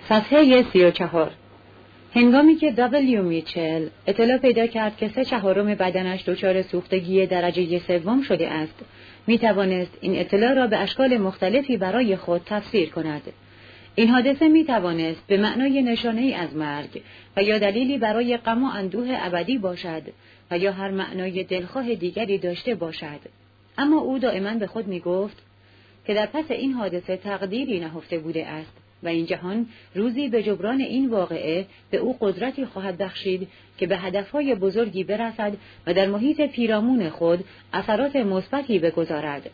صفحه 34. هنگامی که دبلیو میچل اطلاع پیدا کرد که 3/4 بدنش دچار سوختگی درجه 3 شده است، می توانست این اطلاع را به اشکال مختلفی برای خود تفسیر کند. این حادثه می توانست به معنای نشانه‌ای از مرگ و یا دلیلی برای غم و اندوه ابدی باشد و یا هر معنای دلخواه دیگری داشته باشد. اما او دائما به خود می گفت که در پس این حادثه تقدیری نهفته بوده است و این جهان روزی به جبران این واقعه به او قدرتی خواهد بخشید که به هدفهای بزرگی برسد و در محیط پیرامون خود اثرات مثبتی بگذارد.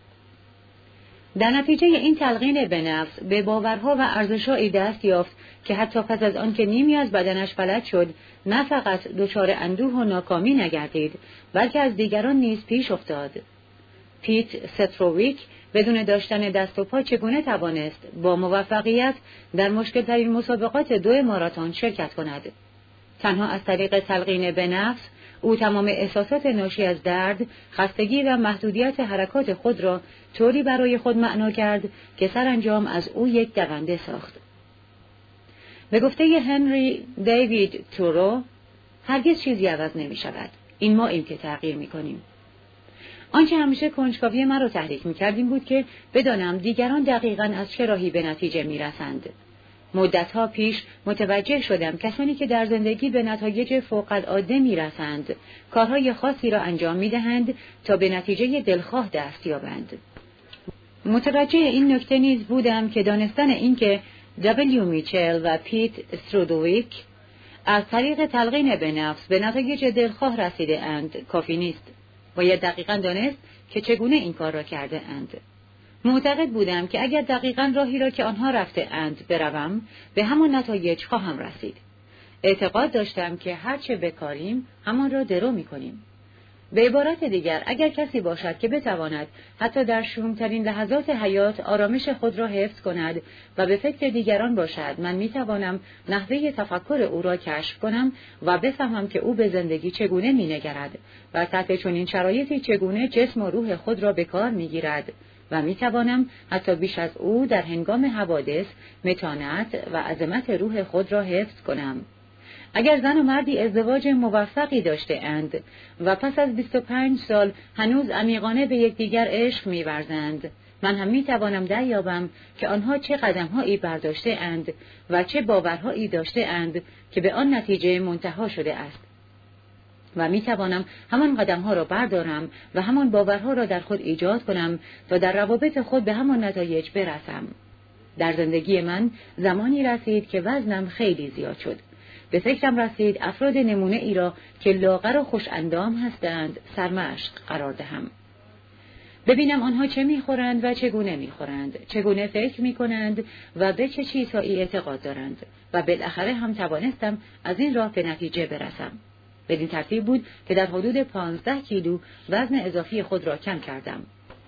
در نتیجه این تلقین به نفس به باورها و ارزش‌هایی دست یافت که حتی پس از آن که نیمی از بدنش فلج شد، نه فقط دچار اندوه و ناکامی نگردید، بلکه از دیگران نیز پیش افتاد. پیت ستروویک بدون داشتن دست و پا چگونه توانست با موفقیت در مشکل‌ترین مسابقات 2 ماراتن شرکت کند؟ تنها از طریق تلقین به نفس او تمام احساسات ناشی از درد، خستگی و محدودیت حرکات خود را طوری برای خود معنا کرد که سرانجام از او یک دونده ساخت. به گفته هنری دیوید تورو، هرگز چیزی عوض نمی شود. این ماییم که تغییر می کنیم. آنچه همیشه کنجکاوی مرا تحریک می کرد این بود که بدانم دیگران دقیقاً از چه راهی به نتیجه می رسند. مدتها پیش متوجه شدم کسانی که در زندگی به نتایج فوق‌العاده می رسند، کارهای خاصی را انجام می دهند تا به نتیجه دلخواه دست یابند. متوجه این نکته نیز بودم که دانستن این که دبلیو میچل و پیت استرودویک از طریق تلقین به نفس به نتایج دلخواه رسیده اند کافی نیست. باید دقیقاً دانست که چگونه این کار را کرده اند. معتقد بودم که اگر دقیقاً راهی را که آنها رفته اند بروم، به همان نتایج خواهم رسید. اعتقاد داشتم که هرچه بکاریم همان را درو می کنیم. به عبارت دیگر، اگر کسی باشد که بتواند حتی در شومترین لحظات حیات آرامش خود را حفظ کند و به فکر دیگران باشد، من می توانم نحوه تفکر او را کشف کنم و بفهمم که او به زندگی چگونه می نگرد و تحت چنین شرایطی چگونه جسم و روح خود را به کار می گیرد و می توانم حتی بیش از او در هنگام حوادث متانت و عظمت روح خود را حفظ کنم. اگر زن و مردی ازدواج موفقی داشته اند و پس از 25 سال هنوز عمیقانه به یکدیگر عشق می‌ورزند، من هم می‌توانم دریابم که آنها چه قدم‌هایی برداشته اند و چه باورهایی داشته اند که به آن نتیجه منتهی شده است. و می‌توانم همان قدم‌ها را بردارم و همان باورها را در خود ایجاد کنم و در روابط خود به همان نتایج برسم. در زندگی من زمانی رسید که وزنم خیلی زیاد شد. به فکرم رسید افراد نمونه ای را که لاغر و خوش اندام هستند سرمشق قرار دهم. ببینم آنها چه میخورند و چگونه میخورند، چگونه فکر میکنند و به چه چیزهایی اعتقاد دارند و بالاخره هم توانستم از این راه به نتیجه برسم. بدین ترتیب بود که در حدود 15 کیلو وزن اضافی خود را کم کردم.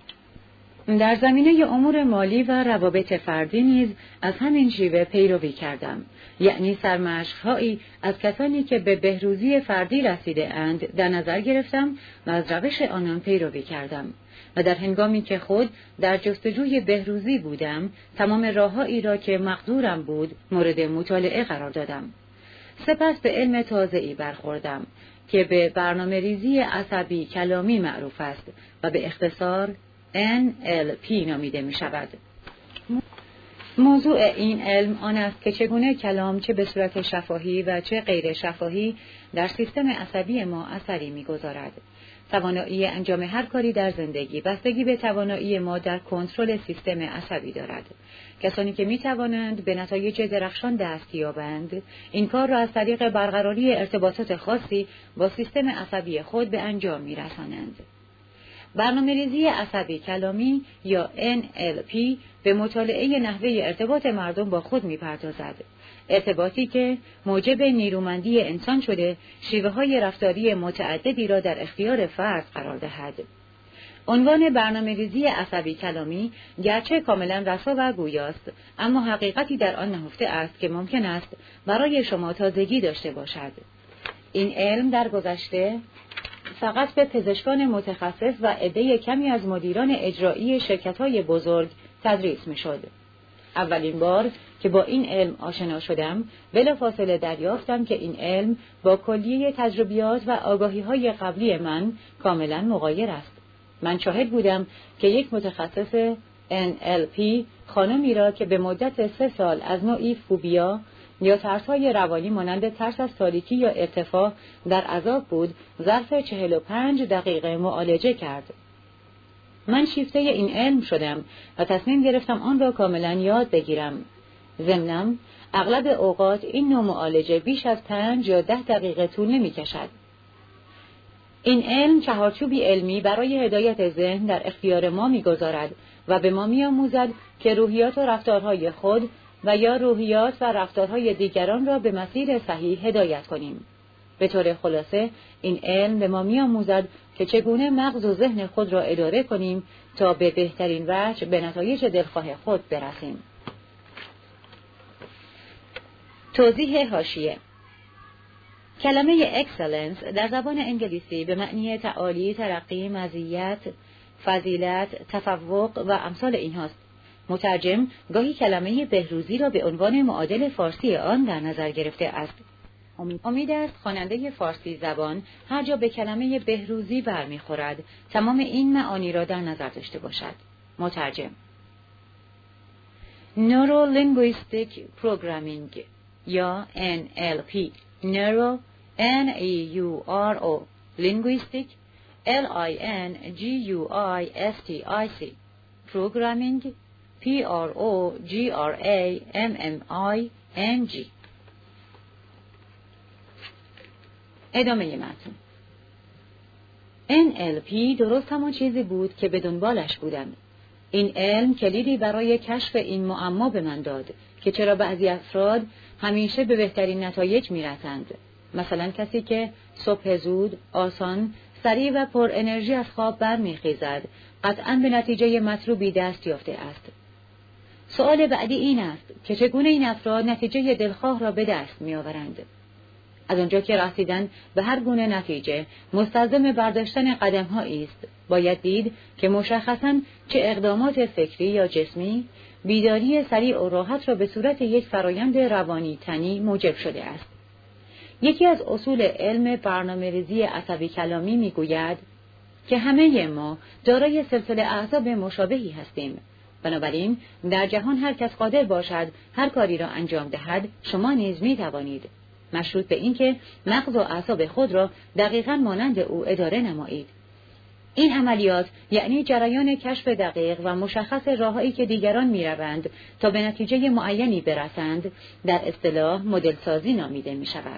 در زمینه امور مالی و روابط فردی نیز از همین شیوه پیروی کردم، یعنی سرمشق‌هایی از کسانی که به بهروزی فردی رسیده اند در نظر گرفتم و از روش آنان پیروی کردم و در هنگامی که خود در جستجوی بهروزی بودم تمام راه‌هایی را که مقدورم بود مورد مطالعه قرار دادم. سپس به علم تازه‌ای برخوردم که به برنامه‌ریزی عصبی کلامی معروف است و به اختصار NLP نامیده می شود. موضوع این علم آن است که چگونه کلام چه به صورت شفاهی و چه غیر شفاهی در سیستم عصبی ما اثری می گذارد. توانایی انجام هر کاری در زندگی بستگی به توانایی ما در کنترل سیستم عصبی دارد. کسانی که می توانند به نتایج درخشان دست یابند، این کار را از طریق برقراری ارتباطات خاصی با سیستم عصبی خود به انجام می رسانند. برنامه‌ریزی عصبی کلامی یا NLP به مطالعه نحوه ارتباط مردم با خود می‌پردازد. ارتباطی که موجب نیرومندی انسان شده، شیوه‌های رفتاری متعددی را در اختیار فرد قرار دهد. عنوان برنامه‌ریزی عصبی کلامی گرچه کاملا رسا و گویاست، اما حقیقتی در آن نهفته است که ممکن است برای شما تازگی داشته باشد. این علم در گذشته فقط به پزشکان متخصص و عده کمی از مدیران اجرایی شرکت‌های بزرگ تدریس می‌شد. اولین بار که با این علم آشنا شدم، بلافاصله دریافتم که این علم با کلیه تجربیات و آگاهی‌های قبلی من کاملاً مغایر است. من شاهد بودم که یک متخصص NLP خانمی را که به مدت 3 سال از نوعی فوبیا یا ترس‌های روانی مانند ترس از تاریکی یا ارتفاع در عذاب بود، ظرف 45 دقیقه معالجه کرد. من شیفته این علم شدم و تصمیم گرفتم آن را کاملا یاد بگیرم. ضمناً اغلب اوقات این نوع معالجه بیش از 5 یا 10 دقیقه طول نمی کشد. این علم چهارچوبی علمی برای هدایت ذهن در اختیار ما می‌گذارد و به ما می‌آموزد که روحیات و رفتارهای خود و یا روحیات و رفتارهای دیگران را به مسیر صحیح هدایت کنیم. به طور خلاصه این علم به ما می‌آموزد که چگونه مغز و ذهن خود را اداره کنیم تا به بهترین وجه به نتایج دلخواه خود برسیم. توضیح حاشیه: کلمه اکسلنس در زبان انگلیسی به معنی تعالی، ترقی، مزیت، فضیلت، تفوق و امثال اینهاست. مترجم گاهی کلمه بهروزی را به عنوان معادل فارسی آن در نظر گرفته است. امید است خواننده فارسی زبان هر جا به کلمه بهروزی برمیخورد تمام این معانی را در نظر داشته باشد. مترجم: Neuro-Linguistic Programming یا NLP. Neuro N-E-U-R-O Linguistic L-I-N-G-U-I-S-T-I-C Programming P-R-O-G-R-A-M-M-I-N-G. ادامه متن. NLP درست همان چیزی بود که به دنبالش بودم. این علم کلیدی برای کشف این معما به من داد که چرا بعضی افراد همیشه به بهترین نتایج میرسند. مثلا کسی که صبح زود، آسان، سریع و پر انرژی از خواب برمیخیزد، قطعاً به نتیجه مطلوبی دست یافته است. سوال بعدی این است که چگونه این افراد نتیجه دلخواه را به دست میآورند؟ از آنجا که رسیدن به هر گونه نتیجه مستلزم برداشتن قدم‌هایی است، باید دید که مشخصاً چه اقدامات فکری یا جسمی بیداری سریع و راحت را به صورت یک فرایند روانی تنی موجب شده است. یکی از اصول علم برنامه‌ریزی عصبی کلامی میگوید که همه ما دارای سلسله اعصاب مشابهی هستیم. بنابراین در جهان هر کس قادر باشد هر کاری را انجام دهد، شما نیز می‌توانید، مشروط به اینکه مغز و اعصاب خود را دقیقاً مانند او اداره نمایید. این عملیات یعنی جریان کشف دقیق و مشخص راههایی که دیگران می‌روند تا به نتیجه معینی برسند، در اصطلاح مدل سازی نامیده می‌شود.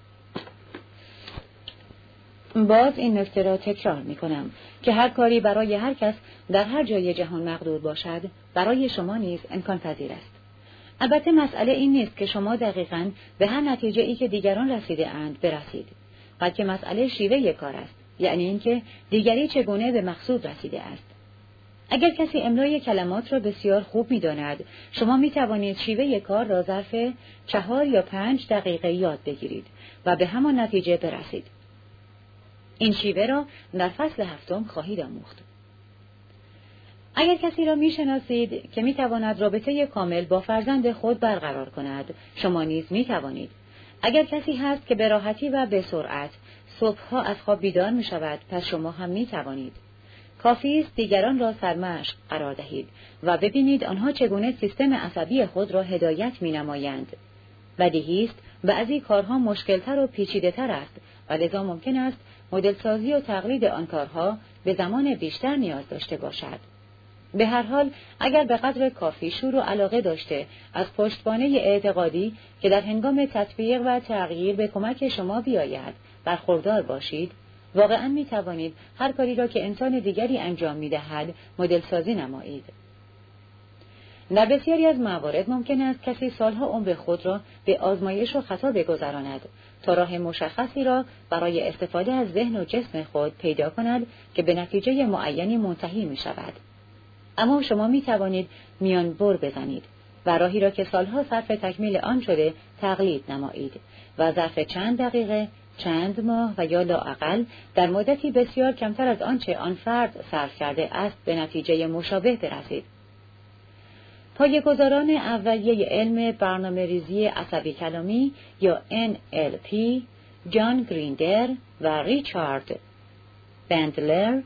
باز این نکته را تکرار می‌کنم که هر کاری برای هر کس در هر جای جهان مقدور باشد، برای شما نیز امکان پذیر است. البته مسئله این نیست که شما دقیقاً به هر نتیجه‌ای که دیگران رسیده اند برسید، بلکه مسئله شیوه کار است، یعنی اینکه دیگری چگونه به مقصود رسیده است. اگر کسی املای کلمات را بسیار خوب می‌داند، شما می‌توانید شیوه کار را ظرف 4 یا 5 دقیقه یاد بگیرید و به همان نتیجه برسید. این شیوه را در فصل 7 خواهید آموخت. اگر کسی را می‌شناسید که می‌تواند رابطه کامل با فرزند خود برقرار کند، شما نیز می‌توانید. اگر کسی هست که به راحتی و به سرعت صبح‌ها از خواب بیدار می‌شود، پس شما هم می‌توانید. کافی است دیگران را سرمشق قرار دهید و ببینید آنها چگونه سیستم عصبی خود را هدایت می‌نمایند. بدیهی است بعضی کارها مشکل‌تر و پیچیده‌تر است و لذا ممکن است مدل سازی و تقلید آن کارها به زمان بیشتر نیاز داشته باشد. به هر حال اگر به قدر کافی شور و علاقه داشته از پشتوانه اعتقادی که در هنگام تطبیق و تغییر به کمک شما بیاید برخوردار باشید، واقعاً می توانید هر کاری را که انسان دیگری انجام می دهد مدل سازی نمایید. در بسیاری از موارد ممکن است کسی سالها عمر خود را به آزمایش و خطا بگذراند تا راه مشخصی را برای استفاده از ذهن و جسم خود پیدا کند که به نتیجه معینی منتهی می شود. اما شما می توانید میان بر بزنید و راهی را که سالها صرف تکمیل آن شده تقلید نمایید و ظرف چند دقیقه، چند ماه و یا لااقل در مدتی بسیار کمتر از آنچه آن فرد صرف کرده است به نتیجه مشابه برسید. پایه‌گذاران اولیه علم برنامه‌ریزی عصبی کلامی یا NLP، جان گریندر و ریچارد بندلر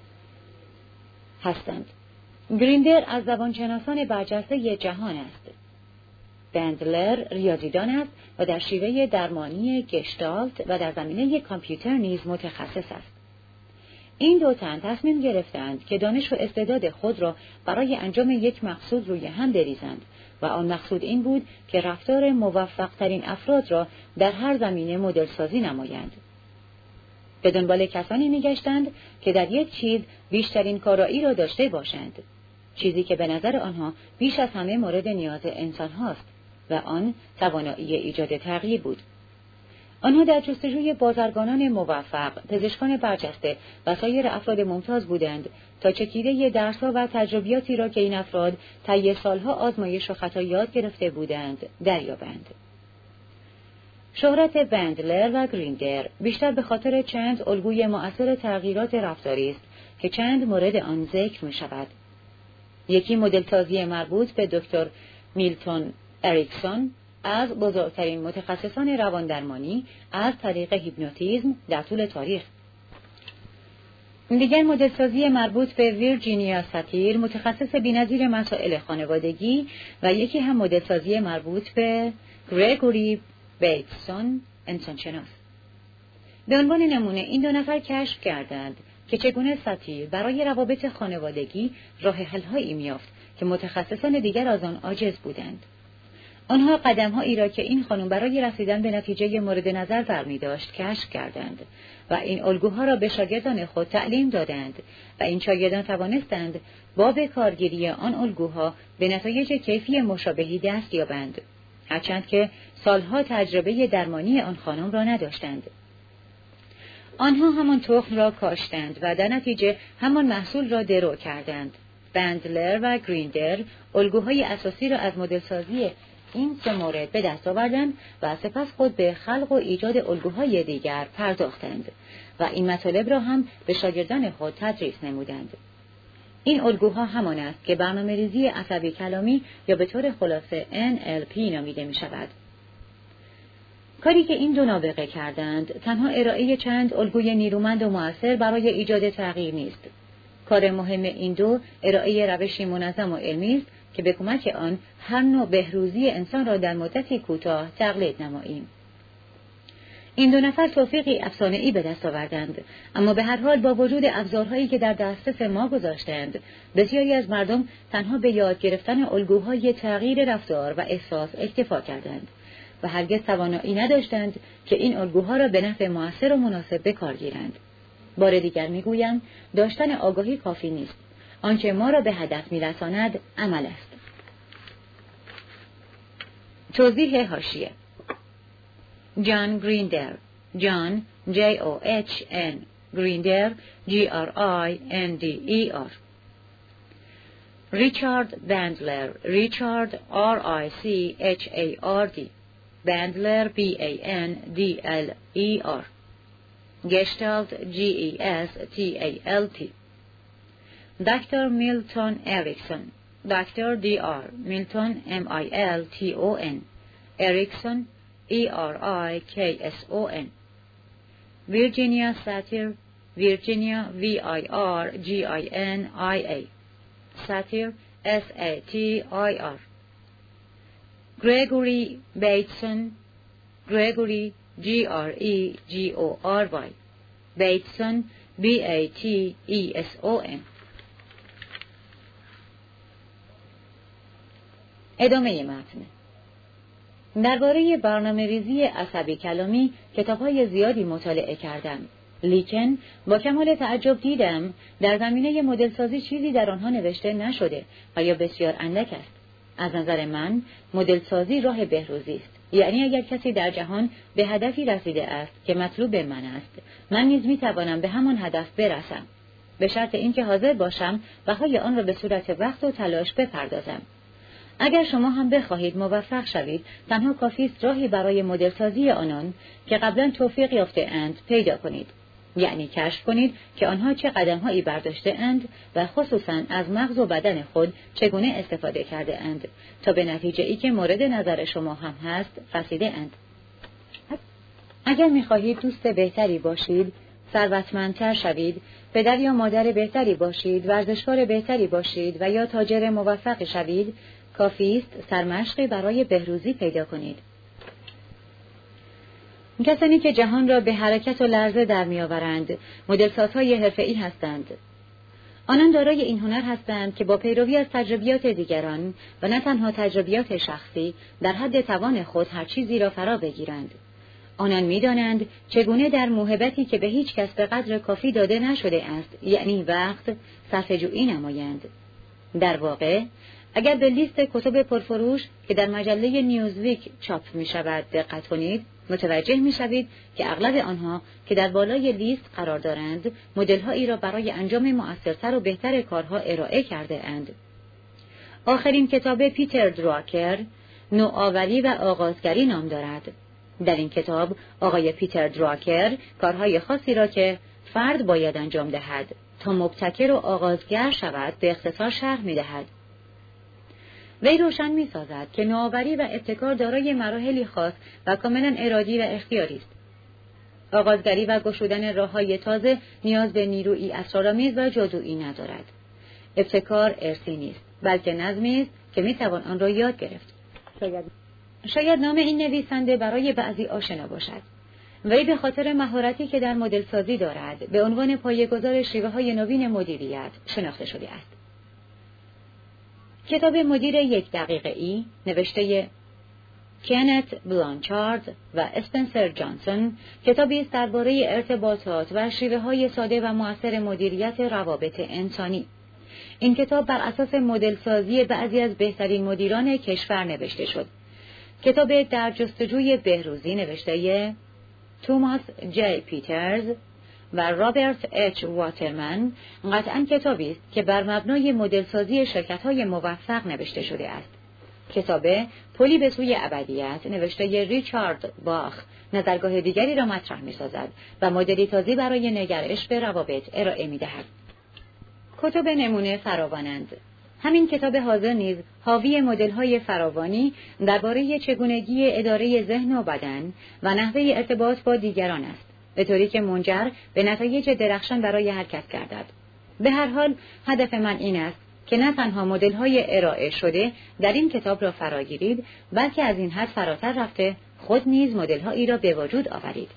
هستند. گریندر از زبانشناسان برجسته جهان است. بندلر ریاضیدان است و در شیوه درمانی گشتالت و در زمینه کامپیوتر نیز متخصص است. این دو تن تصمیم گرفتند که دانش و استعداد خود را برای انجام یک مقصود روی هم بریزند و آن مقصود این بود که رفتار موفق‌ترین افراد را در هر زمینه مدل سازی نمایند. به دنبال کسانی می‌گشتند که در یک چیز بیشترین کارایی را داشته باشند، چیزی که به نظر آنها بیش از همه مورد نیاز انسان هاست و آن توانایی ایجاد تغییر بود. آنها در جستجوی بازرگانان موفق، پزشکان برجسته و سایر افراد ممتاز بودند تا چکیده درس‌ها و تجربیاتی را که این افراد طی سالها آزمایش و خطا یاد گرفته بودند دریابند. شهرت بندلر و گریندر بیشتر به خاطر چند الگوی مؤثر تغییرات رفتاری است که چند مورد آن ذکر می شود. یکی مدل سازی مربوط به دکتر میلتون اریکسون از بزرگترین متخصصان رواندرمانی از طریق هیپنوتیزم در طول تاریخ. دیگر مدل سازی مربوط به ویرجینیا ساتیر، متخصص بی‌نظیر مسائل خانوادگی، و یکی هم مدل سازی مربوط به گرگوری بیتسون، انسانشناس. به عنوان نمونه این دو نفر کشف کردند که چگونه ساتیر برای روابط خانوادگی راه حل‌هایی می‌یافت که متخصصان دیگر از آن عاجز بودند. آنها قدم‌هایی را که این خانم برای رسیدن به نتیجه مورد نظر برمی‌داشت کشف کردند و این الگوها را به شاگردان خود تعلیم دادند و این شاگردان توانستند با به کارگیری آن الگوها به نتایج کیفی مشابهی دست یابند، هرچند که سالها تجربه درمانی آن خانم را نداشتند. آنها همان تخم را کاشتند و در نتیجه همان محصول را درو کردند. بندلر و گریندر الگوهای اساسی را از مدل سازی این سه مورد به دست آوردند و سپس خود به خلق و ایجاد الگوهای دیگر پرداختند و این مطالب را هم به شاگردان خود تدریس نمودند. این الگوها همان است که برنامه‌ریزی عصبی کلامی یا به طور خلاصه NLP نامیده می شود. کاری که این دو نابغه کردند تنها ارائه چند الگوی نیرومند و مؤثر برای ایجاد تغییر نیست. کار مهم این دو ارائه روشی منظم و علمی است که به کمک آن هر نوع بهروزی انسان را در مدتی کوتاه تقلید نماییم. این دو نفر توفیقی افسانه‌ای به دست آوردند، اما به هر حال با وجود ابزارهایی که در دسترس ما گذاشتند، بسیاری از مردم تنها به یاد گرفتن الگوهای تغییر رفتار و احساس اکتفا کردند و هرگز توانایی نداشتند که این الگوها را به نفع مؤثر و مناسب به کار گیرند. بار دیگر میگویم داشتن آگاهی کافی نیست. آنچه ما را به هدف میرساند عمل است. توضیح حاشیه: جان گریندر، جان John گریندر Grinder ریچارد بندلر، ریچارد RICHARD، بندلر BANDLER، گشتالت GESTALT، دکتر میلتون اریکسون، دکتر DR میلتون MILTON، اریکسون ERIKSON، ویرجینیا ساتیر، ویرجینیا VIRGINIA، ساتیر SATIR، گرگوری بیتسون، گرگوری GREGORY، بیتسون BATESON. ادامه متن. درباره برنامه‌ریزی عصبی کلامی کتاب‌های زیادی مطالعه کردم، لیکن با کمال تعجب دیدم در زمینه مدل سازی چیزی در آنها نوشته نشده و یا بسیار اندک است. از نظر من مدل سازی راه بهروزی است. یعنی اگر کسی در جهان به هدفی رسیده است که مطلوب من است، من نیز می‌توانم به همان هدف برسم، به شرط اینکه حاضر باشم بهای آن را به صورت وقت و تلاش بپردازم. اگر شما هم بخواهید موفق شوید، تنها کافی است راهی برای مدل سازی آنان که قبلا توفیق یافته اند پیدا کنید. یعنی کشف کنید که آنها چه قدم‌هایی برداشته اند و خصوصاً از مغز و بدن خود چگونه استفاده کرده اند تا به نتیجه‌ای که مورد نظر شما هم هست رسیده اند. اگر می‌خواهید دوست بهتری باشید، ثروتمندتر شوید، پدر یا مادر بهتری باشید، ورزشکار بهتری باشید و یا تاجر موفق شوید، کافی است سرمشقی برای بهروزی پیدا کنید. کسانی که جهان را به حرکت و لرزه در می‌آورند، مدلسازهای حرفه‌ای هستند. آنان دارای این هنر هستند که با پیروی از تجربیات دیگران و نه تنها تجربیات شخصی در حد توان خود هر چیزی را فرا بگیرند. آنان می‌دانند چگونه در موهبتی که به هیچ کس به قدر کافی داده نشده است، یعنی وقت، صرفه‌جویی نمایند. در واقع، اگر به لیست کتب پرفروش که در مجله نیوزویک چاپ می‌شود دقت کنید، متوجه می‌شوید که اغلب آنها که در بالای لیست قرار دارند، مدل‌هایی را برای انجام مؤثرتر و بهتر کارها ارائه کرده اند. آخرین کتاب پیتر دراکر، نوآوری و آغازگری نام دارد. در این کتاب آقای پیتر دراکر کارهای خاصی را که فرد باید انجام دهد تا مبتکر و آغازگر شود به اختصار شرح می‌دهد. وی روشن می‌سازد که نوآوری و ابتکار دارای مراحلی خاص و کاملا ارادی و اختیاری است. آغازگری و گشودن راه‌های تازه نیاز به نیرویی اسرارآمیز و جادویی ندارد. ابتکار ارثی نیست، بلکه نظمی است که می‌توان آن را یاد گرفت. شاید نام این نویسنده برای بعضی آشنا باشد. وی به خاطر مهارتی که در مدل سازی دارد به عنوان پایه‌گذار شیوه‌های نوین مدیریت شناخته شده است. کتاب مدیر 1 دقیقه‌ای نوشته کنت بلانچارد و اسپنسر جانسون کتابی است درباره ارتباطات و شیوه‌های ساده و مؤثر مدیریت روابط انسانی. این کتاب بر اساس مدل سازی بعضی از بهترین مدیران کشور نوشته شد. کتاب در جستجوی بهروزی نوشته توماس جی پیترز و رابرت اچ واترمن قطعاً کتابی است که بر مبنای مدل سازی شرکت‌های موفق نوشته شده است. کتاب پلی به سوی ابدیت نوشته ریچارد باخ نظرگاه دیگری را مطرح می‌سازد و مدلی تازی برای نگرش به روابط ارائه می‌دهد. کتب نمونه فراوانند. همین کتاب حاضر نیز حاوی مدل‌های فراوانی درباره چگونگی اداره ذهن و بدن و نحوه ارتباط با دیگران است، به طوری که منجر به نتایج درخشان برای هر کس گردد. به هر حال هدف من این است که نه تنها مدل‌های ارائه شده در این کتاب را فراگیرید، بلکه از این حد فراتر رفته خود نیز مدل‌هایی را به وجود آورید.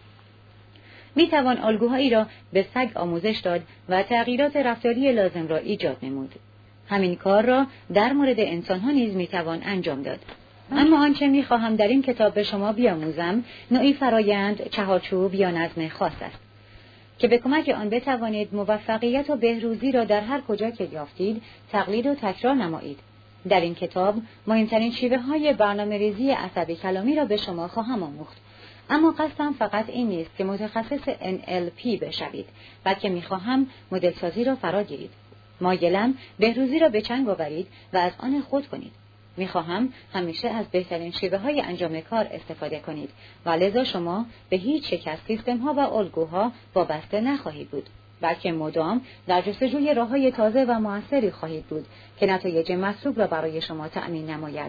می‌توان الگوهایی را به سگ آموزش داد و تغییرات رفتاری لازم را ایجاد نمود. همین کار را در مورد انسان‌ها نیز می‌توان انجام داد. اما آنچه می‌خواهم در این کتاب به شما بیاموزم نوعی فرایند، چهارچوب یا نظم خاص است که به کمک آن بتوانید موفقیت و بهروزی را در هر کجا که یافتید تقلید و تکرار نمایید. در این کتاب مهمترین شیوه‌های برنامه‌ریزی عصبی کلامی را به شما خواهم آموخت. اما قصدم فقط این نیست که متخصص NLP بشوید، بلکه می‌خواهم مدل سازی را فرا گیرید. مایلم بهروزی را به چنگ آورید و از آن خود کنید. می‌خواهم همیشه از بهترین شیوه‌های انجام کار استفاده کنید و لذا شما به هیچ یک از سیستم‌ها و الگوها وابسته نخواهید بود، بلکه مدام در جستجوی راه‌های تازه و موثری خواهید بود که نتایج مطلوب را برای شما تأمین نماید.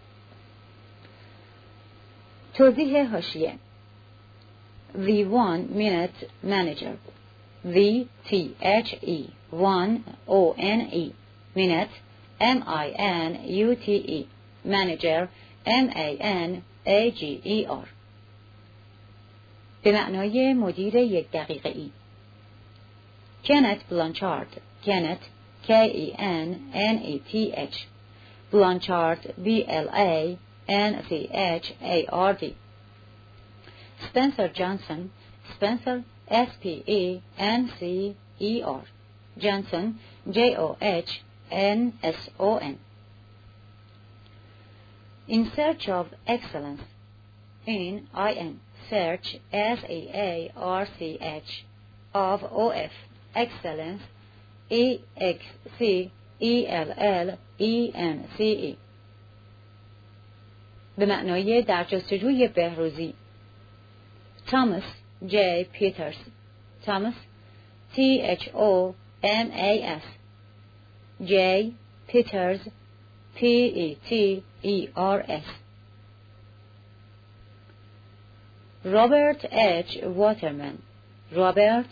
توضیح حاشیه: The 1 Minute Manager VTHE 1 Minute MINUTE Manager MANAGER به معنای مدیر 1 دقیقه‌ای. کنت بلانچارد کنت KENNETH بلانچارد BLANCHARD Spencer Johnson Spencer SPENCER Johnson JOHNSON In search of excellence in search SEARCH of OF excellence EXCELLENCE به معنای در جستجوی بهروزی. توماس جی پیترز Thomas, Thomas. J. Peters, Petters. Robert H. Waterman, Robert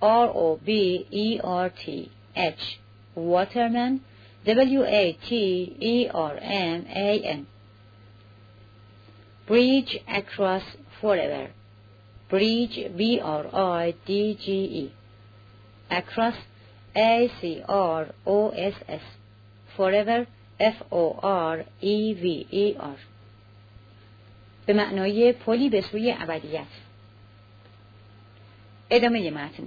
Robert H. Waterman, Waterman. Bridge Across Forever, Bridge Bridge, Across Across, Forever Forever. به معنای پلی به سوی ابدیت. ادامه متن.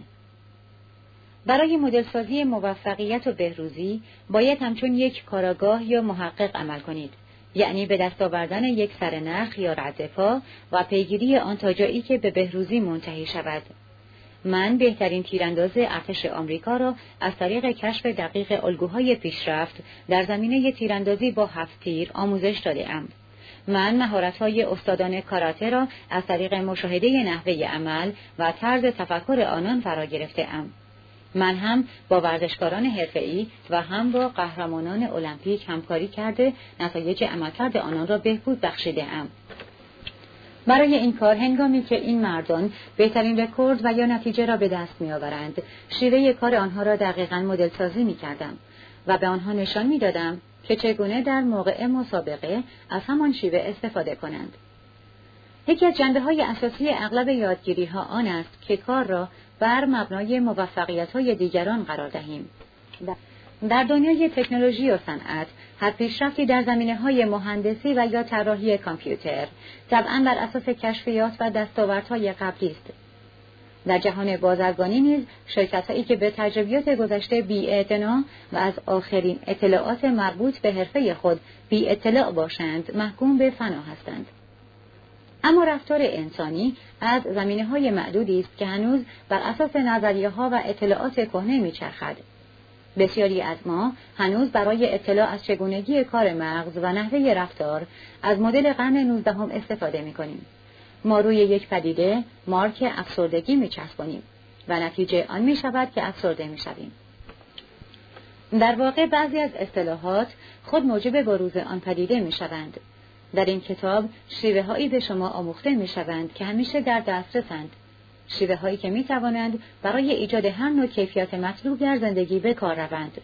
برای مدلسازی موفقیت و بهروزی باید همچون یک کاراگاه یا محقق عمل کنید، یعنی به دست آوردن یک سرنخ یا ردپا و پیگیری آن تا جایی که به بهروزی منتهی شود. من بهترین تیرانداز ارتش آمریکا را از طریق کشف دقیق الگوهای پیشرفت در زمینه تیراندازی با 7 تیر آموزش داده‌ام. من مهارت‌های استادان کاراته را از طریق مشاهده نحوه عمل و طرز تفکر آنان فرا گرفته‌ام. من هم با ورزشکاران حرفه‌ای و هم با قهرمانان المپیک همکاری کرده نتایج عملکرد آنان را بهبود بخشیده‌ام. برای این کار هنگامی که این مردان بهترین رکورد و یا نتیجه را به دست می‌آورند، شیوه کار آنها را دقیقاً مدل سازی می‌کردم و به آنها نشان می‌دادم که چگونه در موقع مسابقه از همان شیوه استفاده کنند. یکی از جنبه‌های اساسی اغلب یادگیری‌ها آن است که کار را بر مبنای موفقیت‌های دیگران قرار دهیم. در دنیای تکنولوژی و صنعت، هر پیشرفتی در زمینه‌های مهندسی و یا طراحی کامپیوتر طبعاً بر اساس کشفیات و دستاوردهای قبلی است. در جهان بازرگانی نیز شرکت‌هایی که به تجربیات گذشته بی‌اعتنا و از آخرین اطلاعات مربوط به حرفه خود بی اطلاع باشند محکوم به فنا هستند. اما رفتار انسانی از زمینه‌های معدودی است که هنوز بر اساس نظریه‌ها و اطلاعات کهنه می‌چرخد. بسیاری از ما هنوز برای اطلاع از چگونگی کار مغز و نحوه رفتار از مدل قرن 19 استفاده می‌کنیم. ما روی یک پدیده مارک افسردگی می‌چسبانیم و نتیجه آن می‌شود که افسرده می‌شویم. در واقع بعضی از اصطلاحات خود موجب بروز آن پدیده می‌شوند. در این کتاب شیوه‌هایی به شما آموخته می‌شوند که همیشه در دسترسند، شیوه‌هایی که می‌توانند برای ایجاد هر نوع کیفیت مطلوب در زندگی به کار روند.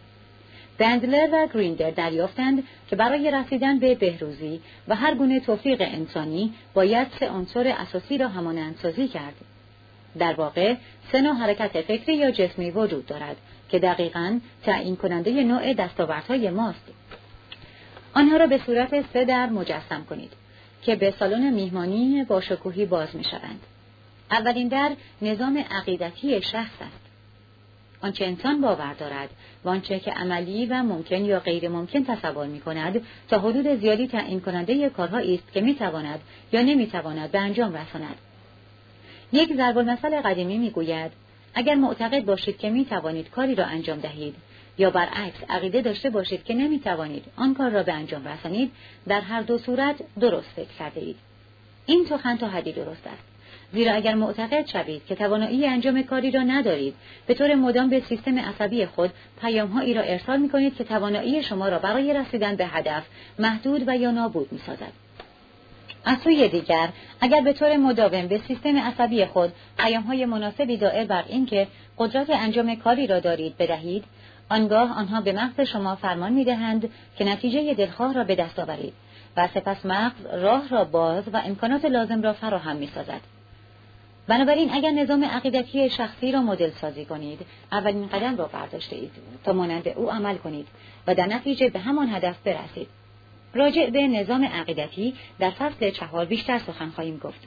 بندلر و گریندر دریافتند که برای رسیدن به بهروزی و هر گونه توفیق انسانی باید 3 عنصر اساسی را همانندسازی کرد. در واقع 3 نوع حرکت فکری یا جسمی وجود دارد که دقیقاً تعیین کننده نوع دستاوردهای ماست. آنها را به صورت 3 در مجسم کنید که به سالن میهمانی با شکوهی باز می‌شوند. اولین در نظام عقیدتی شخص است. آنچه انسان باور دارد و آنچه که عملی و ممکن یا غیر ممکن تصور می‌کند تا حدود زیادی تعیین کننده کارهایی است که می‌تواند یا نمی‌تواند به انجام رساند. یک ضرب‌المثل قدیمی می‌گوید اگر معتقد باشید که می‌توانید کاری را انجام دهید یا برعکس عقیده داشته باشید که نمی‌توانید آن کار را به انجام رسانید، در هر دو صورت درست فکر کرده‌اید. این سخن تا حدی درست است. زیرا اگر معتقد شوید که توانایی انجام کاری را ندارید، به طور مدام به سیستم عصبی خود پیام‌هایی را ارسال می‌کنید که توانایی شما را برای رسیدن به هدف محدود و یا نابود می‌سازد. از سوی دیگر، اگر به طور مداوم به سیستم عصبی خود پیام‌های مناسبی دائر بر این که قدرت انجام کاری را دارید بدهید، آنگاه آنها به مغز شما فرمان می‌دهند که نتیجه دلخواه را به دست آورید و سپس مغز راه را باز و امکانات لازم را فراهم می‌سازد. بنابراین اگر نظام عقیدتی شخصی را مدل سازی کنید، اولین قدم را برداشته اید تا مانند او عمل کنید و در نتیجه به همان هدف برسید. راجع به نظام عقیدتی در فصل 4 بیشتر سخن خواهیم گفت.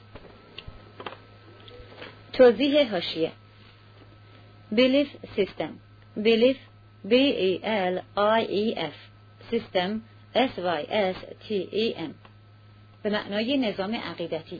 توضیح حاشیه. Belief System. Belief B-E-L-I-E-F System S-Y-S-T-E-M به معنای نظام عقیدتی.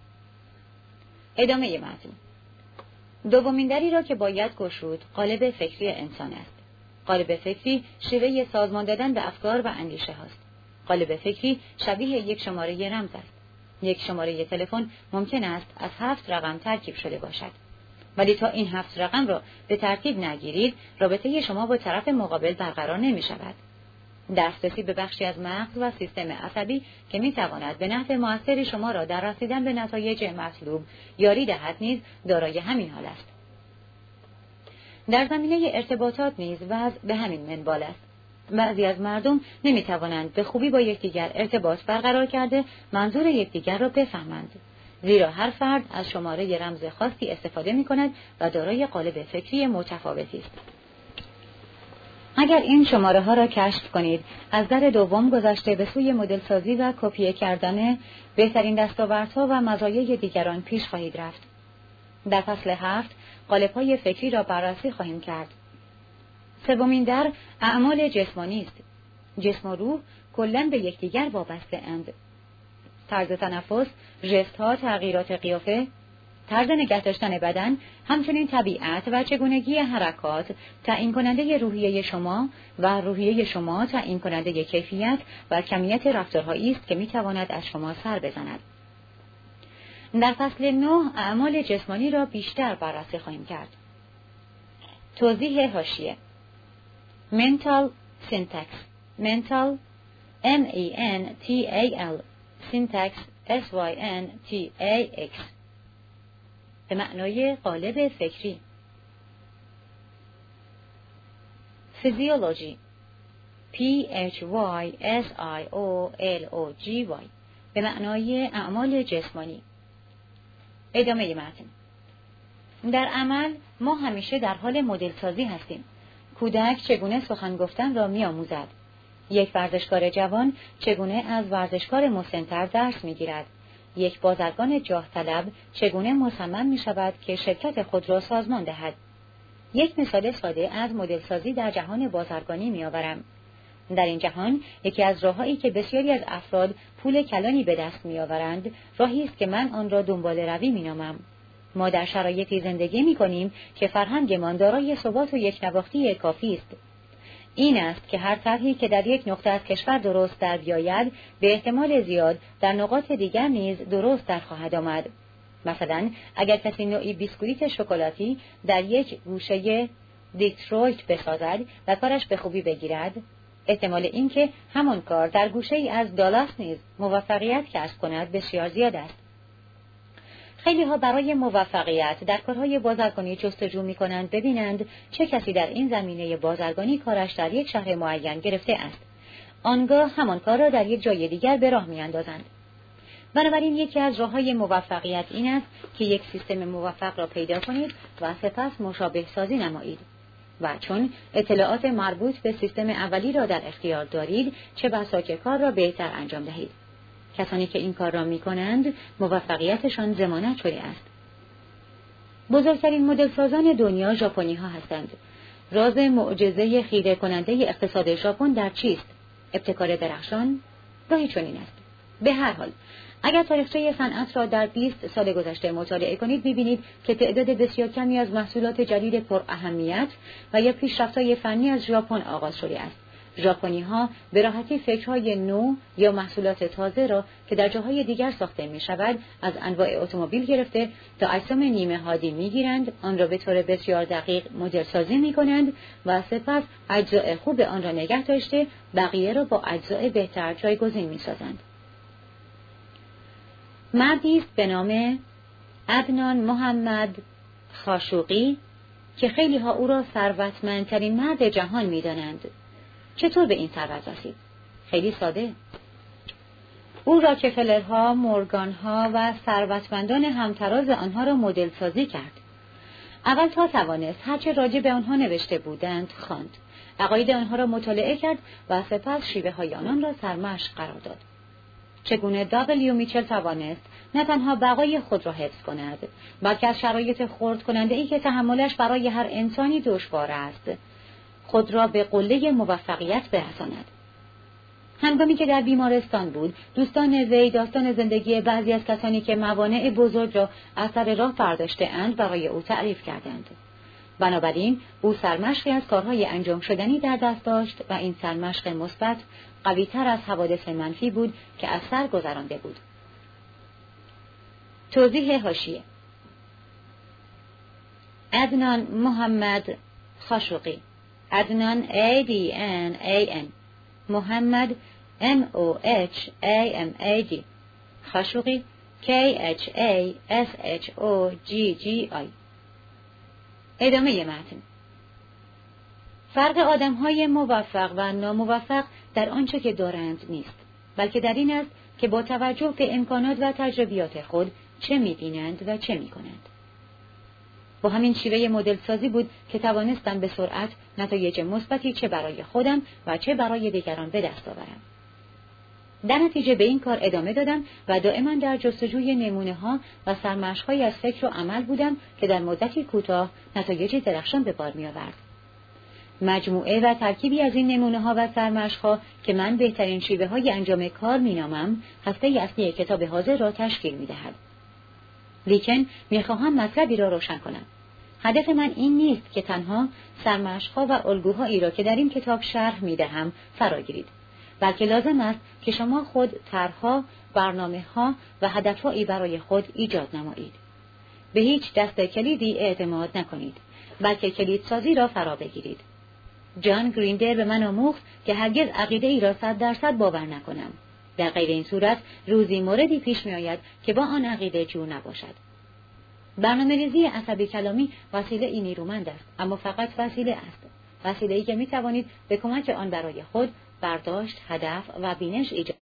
ادامه متن. دومین دری را که باید گشود قالب فکری انسان است. قالب فکری شیوه سازمان دادن به افکار و اندیشه هاست. قالب فکری شبیه یک شماره رمز است. یک شماره تلفن ممکن است از 7 رقم ترکیب شده باشد. ولی تا این 7 رقم را به ترتیب نگیرید، رابطه شما با طرف مقابل برقرار نمی شود. دسترسی به بخشی از مغز و سیستم عصبی که می تواند به نفع مؤثر شما را در رسیدن به نتایج مطلوب یاری دهد نیز دارای همین حال است. در زمینه ارتباطات نیز وضع به همین منوال است. بعضی از مردم نمی توانند به خوبی با یکدیگر ارتباط برقرار کرده منظور یکدیگر را بفهمند، زیرا هر فرد از شماره رمز خاصی استفاده می کند و دارای قالب فکری متفاوتی است. اگر این شماره ها را کشف کنید، از در دوم گذشته به سوی مدل سازی و کپی کردن بهترین دستاوردها و مزایای دیگران پیش خواهید رفت. در فصل 7 قالب‌های فکری را بررسی خواهیم کرد. سومین در اعمال جسمانی است. جسم و روح کلاً به یکدیگر وابسته اند. طرز تنفس، ژست‌ها، تغییرات قیافه، طرز نگه داشتن بدن، همچنین طبیعت و چگونگی حرکات تعیین کننده روحیه شما و روحیه شما تعیین کننده کیفیت و کمیت رفتارهایی است که میتواند از شما سر بزند. در فصل 9 اعمال جسمانی را بیشتر بررسی خواهیم کرد. توضیح حاشیه: mental syntax mental mental syntax syntax به معنای قالب فکری. physiology physiology به معنای اعمال جسمانی. ادامه متن. در عمل ما همیشه در حال مدل سازی هستیم. کودک چگونه سخن گفتن را می آموزد. یک ورزشکار جوان چگونه از ورزشکار مسن‌تر درس می گیرد. یک بازرگان جاه طلب چگونه مصمم می شود که شرکت خود را سازمان دهد. یک مثال ساده از مدل سازی در جهان بازرگانی می آورم. در این جهان یکی از راه‌هایی که بسیاری از افراد پول کلانی به دست می آورند، راهی است که من آن را دنبال روی می نامم. ما در شرایطی زندگی می کنیم که فرهنگمان دارای ثبات و یکنواختی کافی است. این است که هر طرحی که در یک نقطه از کشور درست در بیاید، به احتمال زیاد در نقاط دیگر نیز درست در خواهد آمد. مثلا اگر کسی نوعی بیسکویت شکلاتی در یک گوشه دیترویت بسازد و کارش به خوبی بگیرد، احتمال اینکه همان کار در گوشه‌ای از دالاس نیز موفقیت کسب کند بسیار زیاد است. خیلی ها برای موفقیت در کارهای بازرگانی جستجو می کنند ببینند چه کسی در این زمینه بازرگانی کارش در یک شهر معین گرفته است. آنگاه همان کار را در یک جای دیگر به راه می اندازند. بنابراین یکی از راه‌های موفقیت این است که یک سیستم موفق را پیدا کنید و سپس مشابه سازی نمایید. و چون اطلاعات مربوط به سیستم اولی را در اختیار دارید، چه بسا که کار را بهتر انجام دهید. کسانی که این کار را می کنند، موفقیتشان ضمانت شده است. بزرگترین مدل سازان دنیا ژاپنی ها هستند. راز معجزه خیره کننده اقتصاد ژاپن در چیست؟ ابتکار درخشان؟ گاهی چنین است. به هر حال، اگر تاریخچه صنعت را در 20 سال گذشته مطالعه کنید، می‌بینید که تعداد بسیار کمی از محصولات جدید پر اهمیت و یا پیشرفت‌های فنی از ژاپن آغاز شده است. ژاپنی‌ها به راحتی فکرهای نو یا محصولات تازه را که در جاهای دیگر ساخته می‌شود، از انواع اتومبیل گرفته تا اجسام نیمه هادی می‌گیرند، آن را به طور بسیار دقیق مدل سازی می‌کنند و سپس اجزای خوب آن را نگه داشته بقیه را با اجزای بهتر جایگزین می‌سازند. مردی است به نام عدنان محمد خاشقجی که خیلی ها او را ثروتمندترین مرد جهان می‌دانند. چطور به این ثروت رسید؟ خیلی ساده. او راکفلرها، مورگانها و ثروتمندان همتراز آنها را مدل سازی کرد. اول تا توانست هرچه راجع به آنها نوشته بودند خواند. عقاید آنها را مطالعه کرد و سپس شیوه های آنان را سرمشق قرار داد. چگونه دابلیو میچل توانست نه تنها بقای خود را حفظ کند، بلکه از شرایط خرد کننده ای که تحملش برای هر انسانی دشوار است، خود را به قله موفقیت برساند. هنگامی که در بیمارستان بود، دوستان وی داستان زندگی بعضی از کسانی که موانع بزرگ را از سر راه برداشته اند برای او تعریف کردند. بنابراین او سرمشقی از کارهای انجام شدنی در دست داشت و این سرمشق مثبت قوی‌تر از حوادث منفی بود که از سر گذرانده بود. توضیح حاشیه: عدنان محمد خاشقی. عدنان ADNAN. محمد MOHAMAD. خاشقی KHASHOGGI. ادامه متن. فرق آدم‌های موفق و ناموفق در آنچه که دارند نیست، بلکه در این است که با توجه به امکانات و تجربیات خود چه می‌بینند و چه می‌کنند. با همین شیوه مدل سازی بود که توانستم به سرعت نتایج مثبتی چه برای خودم و چه برای دیگران به دست آورم. در نتیجه به این کار ادامه دادم و دائما در جستجوی نمونه‌ها و سرمشق‌هایی از فکر و عمل بودم که در مدتی کوتاه نتایج درخشان به بار می‌آورد. مجموعه و ترکیبی از این نمونه‌ها و سرمشق‌ها که من بهترین شیوه‌های انجام کار می‌نامم، هسته اصلی کتاب حاضر را تشکیل می‌دهد. لیکن می‌خواهم مطلبی را روشن کنم. هدف من این نیست که تنها سرمشق‌ها و الگوهایی را که در این کتاب شرح می‌دهم فراگیرید، بلکه لازم است که شما خود طرح‌ها، برنامه‌ها و هدف‌هایی برای خود ایجاد نمایید. به هیچ دست کلیدی اعتماد نکنید، بلکه کلیدسازی را فرا بگیرید. جان گریندر به من آموخت که هرگز عقیده‌ای را 100% باور نکنم. در غیر این صورت روزی موردی پیش می‌آید که با آن عقیده جور نباشد. برنامه‌ریزی عصبی کلامی وسیله ای نیرومند است، اما فقط وسیله است. وسیله‌ای که می‌توانید به کمک آن برای خود برداشت، هدف و بینش ایجاد